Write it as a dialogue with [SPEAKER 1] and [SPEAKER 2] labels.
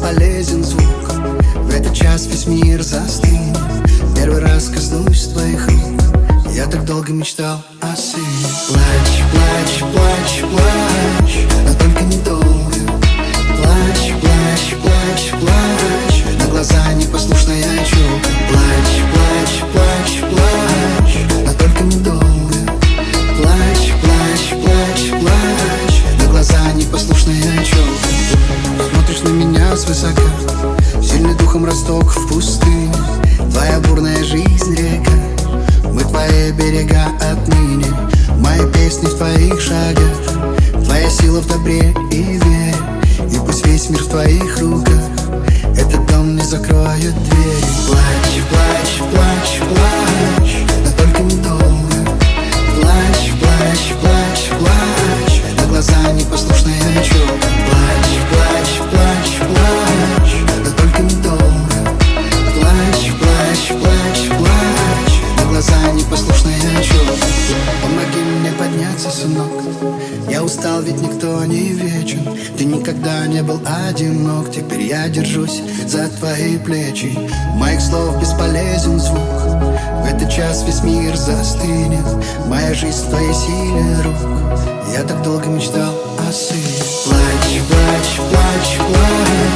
[SPEAKER 1] бесполезен звук. В этот час весь мир застынет. Первый раз коснусь твоих рук. Я так долго мечтал о сыне. Плачь, плачь, плачь, плачь, но только недолго. Плачь, плачь, плачь, плачь, на глаза непослушная челка. Плачь, плачь, плачь, плачь, но только недолго. Плачь, плачь, плачь, плачь, на глаза непослушная челка. Смотришь на меня свысока, сильный духом росток в пустыне. Твоя бурная жизнь река, мы твои берега отныне. Мои песни в твоих шагах, твоя сила в добре и вере. И пусть весь мир в твоих руках, этот дом не закроет двери. Плачь, плачь, плачь, плачь, но только недолго. Плачь, плачь, плачь, плачь, на глаза непослушная челка. Плачь, плачь, плачь, плачь, но только недолго. Плачь, плачь, плачь, плачь, на глаза непослушная челка. Помоги мне подняться, сынок, я устал, ведь никто не вечен. Ты никогда не был одинок, теперь я держусь за твои плечи. Моих слов бесполезен звук, в этот час весь мир застынет. Моя жизнь в твоей силе рук, я так долго мечтал о сыне. Плачь, плачь, плачь, плачь,